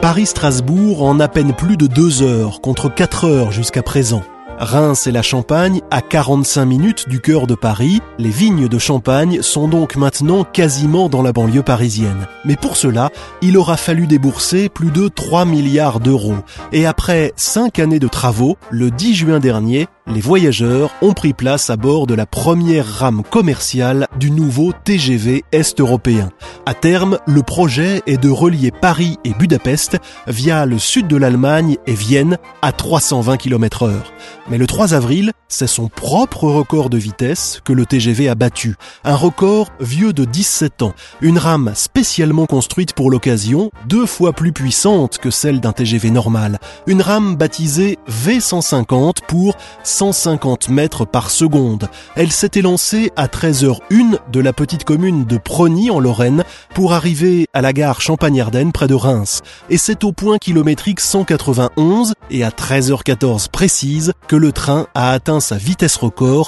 Paris-Strasbourg en à peine plus de 2 heures, contre 4 heures jusqu'à présent. Reims et la Champagne, à 45 minutes du cœur de Paris, les vignes de Champagne sont donc maintenant quasiment dans la banlieue parisienne. Mais pour cela, il aura fallu débourser plus de 3 milliards d'euros. Et après 5 années de travaux, le 10 juin dernier, les voyageurs ont pris place à bord de la première rame commerciale du nouveau TGV Est-européen. À terme, le projet est de relier Paris et Budapest via le sud de l'Allemagne et Vienne à 320 km/h. Mais le 3 avril, c'est son propre record de vitesse que le TGV a battu. Un record vieux de 17 ans. Une rame spécialement construite pour l'occasion, 2 fois plus puissante que celle d'un TGV normal. Une rame baptisée V150 pour 150 mètres par seconde. Elle s'était lancée à 13h01 de la petite commune de Prony en Lorraine pour arriver à la gare Champagne-Ardenne près de Reims. Et c'est au point kilométrique 191 et à 13h14 précise que le train a atteint sa vitesse record,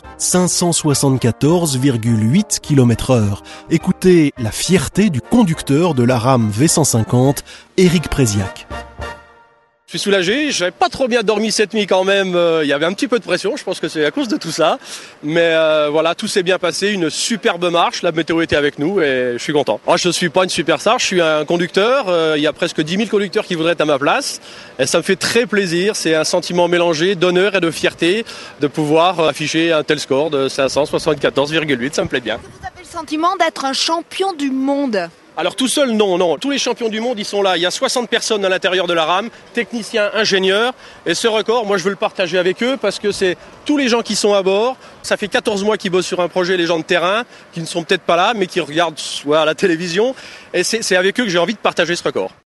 574,8 km/h. Écoutez la fierté du conducteur de la rame V150, Éric Préziac. Je suis soulagé, j'avais pas trop bien dormi cette nuit quand même, il y avait un petit peu de pression, je pense que c'est à cause de tout ça. Mais voilà, tout s'est bien passé, une superbe marche, la météo était avec nous et je suis content. Moi, je suis pas une superstar, je suis un conducteur, il y a presque 10 000 conducteurs qui voudraient être à ma place. Et ça me fait très plaisir, c'est un sentiment mélangé d'honneur et de fierté de pouvoir afficher un tel score de 574,8, ça me plaît bien. Est-ce que vous avez le sentiment d'être un champion du monde ? Alors tout seul, non. Tous les champions du monde, ils sont là. Il y a 60 personnes à l'intérieur de la rame, techniciens, ingénieurs. Et ce record, moi, je veux le partager avec eux parce que c'est tous les gens qui sont à bord. Ça fait 14 mois qu'ils bossent sur un projet, les gens de terrain, qui ne sont peut-être pas là, mais qui regardent soit à la télévision. Et c'est avec eux que j'ai envie de partager ce record.